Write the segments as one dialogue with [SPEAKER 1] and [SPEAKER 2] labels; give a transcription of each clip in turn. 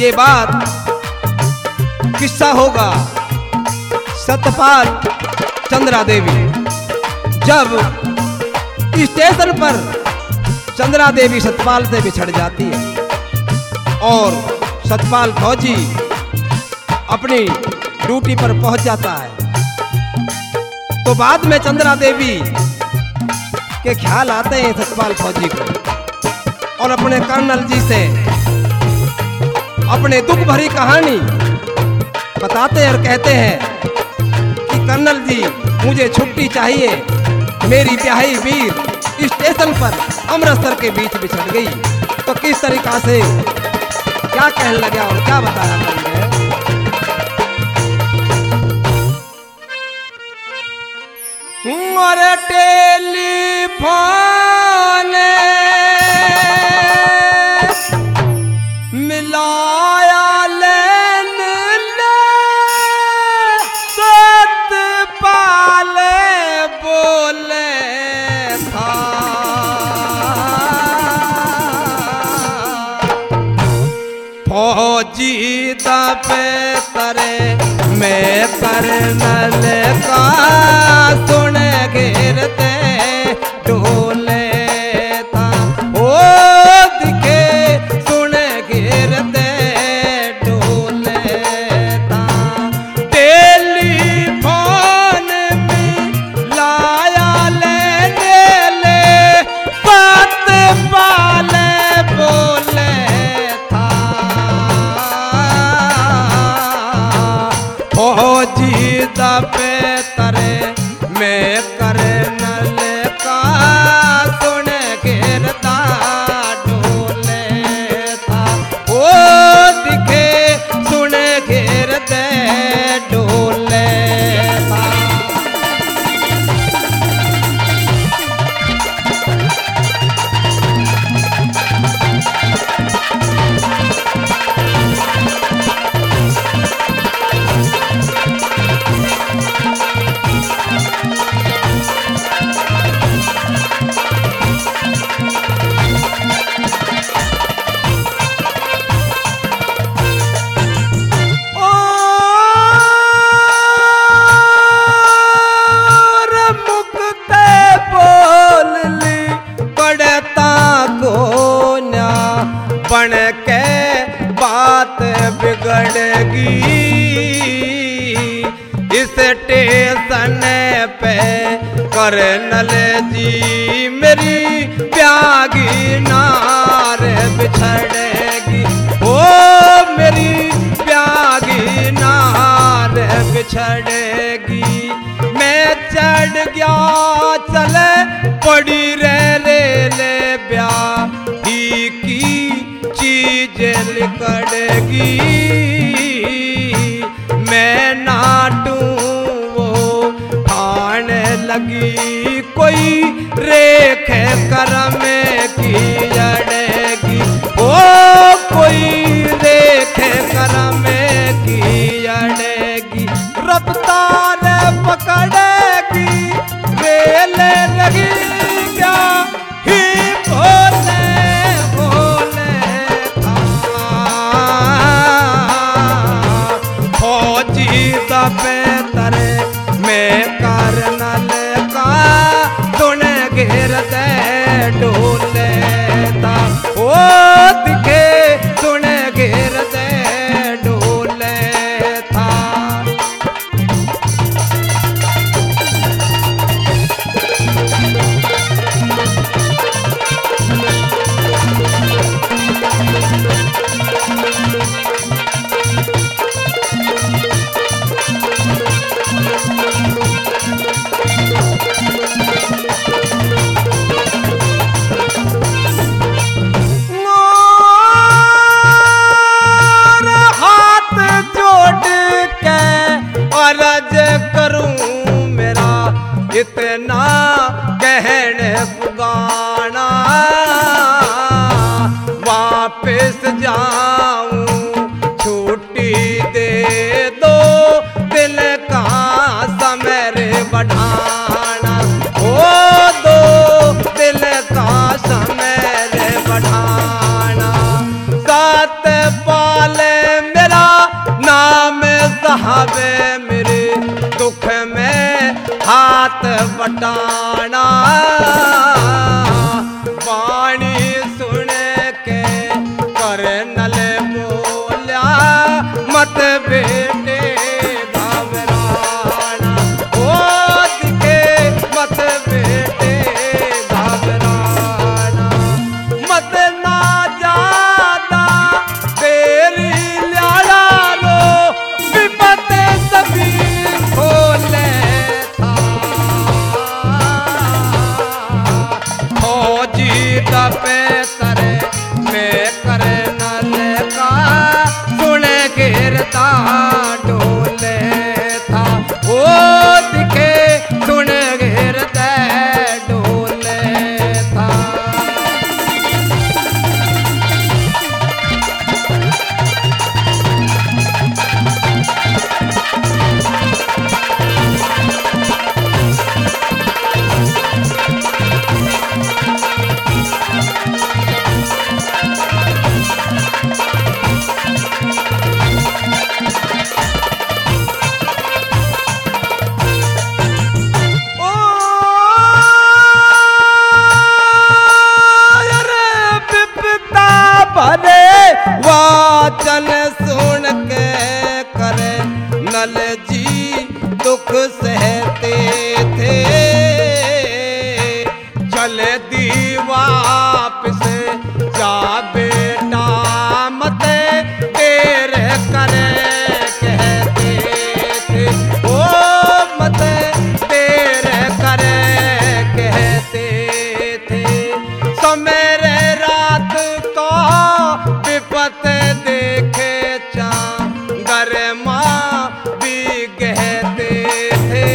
[SPEAKER 1] ये बात किस्सा होगा सतपाल चंद्रा देवी। जब स्टेशन पर चंद्रा देवी सतपाल से बिछड़ जाती है और सतपाल फौजी अपनी ड्यूटी पर पहुंच जाता है, तो बाद में चंद्रा देवी के ख्याल आते हैं सतपाल फौजी को और अपने कर्नल जी से अपने दुख भरी कहानी बताते हैं और कहते हैं कि कर्नल जी मुझे छुट्टी चाहिए, मेरी ब्याही वीर स्टेशन पर अमृतसर के बीच बिछड़ गई। तो किस तरीका से क्या कहने लगा और क्या बताया मैंने? और टेलीफोन मिलाया लेन ले सतपाल बोले था, फौजी दबे तरे मैं कर्नल का सुन घेरते डोले था, ओ दिखे सुन घेरते डोले था। टेलीफोन में लाया लेने ले सतपाल बोले था, फौजी दबे तरे मैं कर्नल का सुन घेरता डोले था, ओ दिखे सुन घेरते डोले था। बन के बात बिगड़गी इस स्टेशन पे कर्नल जी मेरी प्यागी नार बिछड़ेगी, ओ मेरी प्यागी नार बिछड़ेगी। मैं चढ़ गया चले पड़ी रे ब्याही की चीज लिकड़गी, मैं नाटू वो आने लगी कोई रेख करम की जड़ेगी, ओ कोई रेख करम की जड़ेगी। रफ्तार पकड़ेगी रेल लगी क्या ही बोले बोले था, फौजी दबे तरे मैं कर्नल का सुन घेरते डोले था, ओ दिखे सुन घेरते डोले था। बटाना वाणी सुन के करनल बोल्या मत बेटे घबराना ओ दिखे मत बेटे घबराना मत ना ज्यादा तेरी ल्याड़ा लो विपत सभी खोले था फौजी दबे करे मैं करे नल का सुन गिरता डोले था ओ दिखे सुन गिरता डोले था वाचन सुन के करे नल जी दुख सहते थे चले दी वापस जा बेटा मत देर करे कहते थे ओ मत देर करे कहते थे समेरे रात को विपत देखे चा गरमा भी कहते थे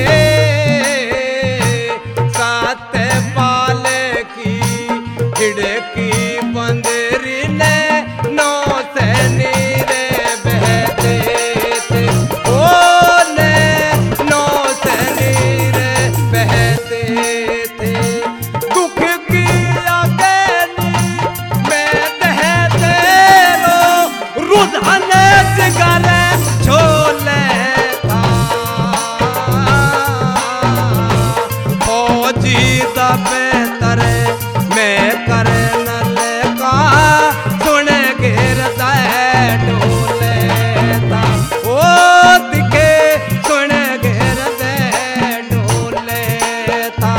[SPEAKER 1] सात पाल की खिड़की बंदरी ने नौ से नीरे बहते थे ओ ने नौ से नीरे बहते थे दुख की अगेनी में दहते रुझान जिगर छोले था फौजी दबे तरे मैं करे नल का सुन गिरता डोले था ओ दिखे सुन गिरते डोले था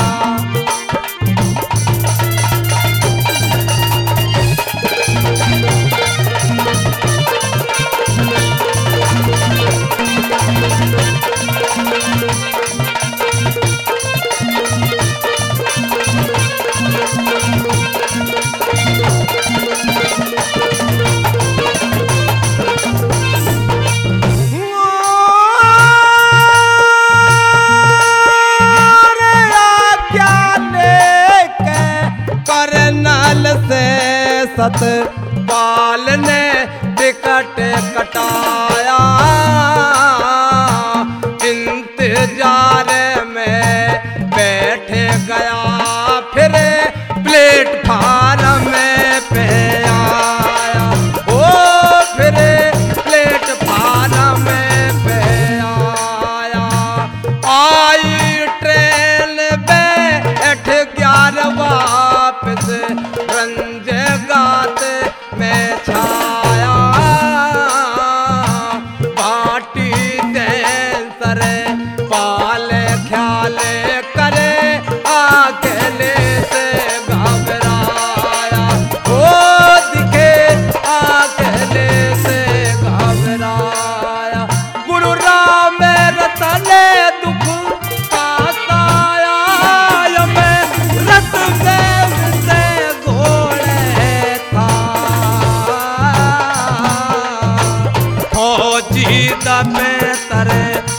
[SPEAKER 1] सत पाल ने टिकट कटाया इंतजार में बैठ गया फिर प्लेटफार्म पे आया ओ फिर प्लेटफार्म पे आया आई ट्रेन बैठ 11 वापस रंज गात में छाया बाटी सर पाल ख्याल करे अकेले से घबराया ओ दिखे अकेले से घबराया गुरु राम रतने दुख का साया मैं रत से घोड़े था फौजी दबे तरे